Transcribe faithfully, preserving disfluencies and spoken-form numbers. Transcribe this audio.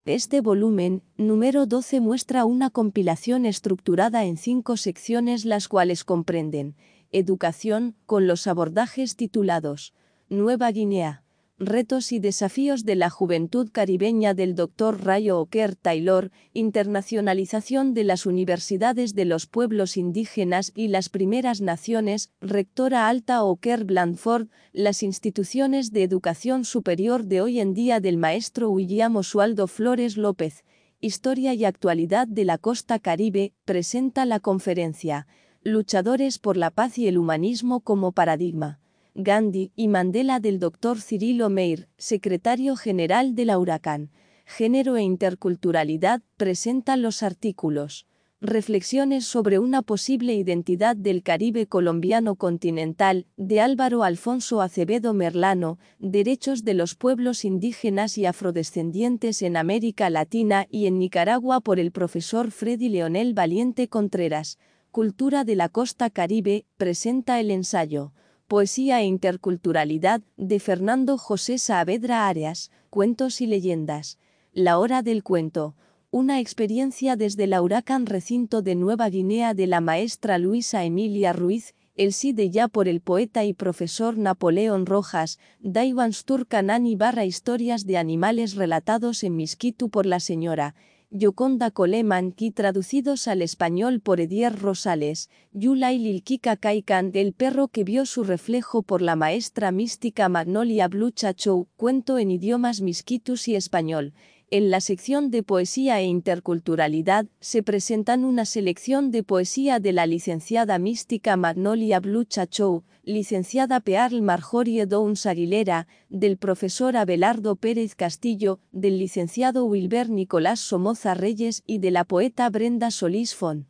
Este volumen, número doce, muestra una compilación estructurada en cinco secciones, las cuales comprenden Educación, con los abordajes titulados Nueva Guinea, retos y desafíos de la juventud caribeña del doctor Rayo Oquer Taylor, internacionalización de las universidades de los pueblos indígenas y las primeras naciones, rectora Alta Oquer Blandford, las instituciones de educación superior de hoy en día del maestro William Oswaldo Flores López, historia y actualidad de la costa caribe, presenta la conferencia Luchadores por la paz y el humanismo como paradigma. Gandhi y Mandela, del doctor Cirilo Meir, secretario general de la Huracán. Género e interculturalidad, presenta los artículos Reflexiones sobre una posible identidad del Caribe colombiano continental, de Álvaro Alfonso Acevedo Merlano, Derechos de los pueblos indígenas y afrodescendientes en América Latina y en Nicaragua, por el profesor Freddy Leonel Valiente Contreras. Cultura de la costa caribe, presenta el ensayo Poesía e interculturalidad, de Fernando José Saavedra Arias, Cuentos y leyendas. La hora del cuento. Una experiencia desde la Huracán Recinto de Nueva Guinea, de la maestra Luisa Emilia Ruiz, el sí de ya, por el poeta y profesor Napoleón Rojas, Daiwanstur Kanani barra historias de animales relatados en Miskitu por la señora Yoconda Coleman, y traducidos al español por Edier Rosales. Yulai Lilkika Kaikan, el perro que vio su reflejo, por la maestra mística Magnolia Blue Chachou, cuento en idiomas miskitus y español. En la sección de poesía e interculturalidad, se presentan una selección de poesía de la licenciada mística Magnolia Blue Chachou, licenciada Pearl Marjorie Downs Aguilera, del profesor Abelardo Pérez Castillo, del licenciado Wilber Nicolás Somoza Reyes y de la poeta Brenda Solís Fon.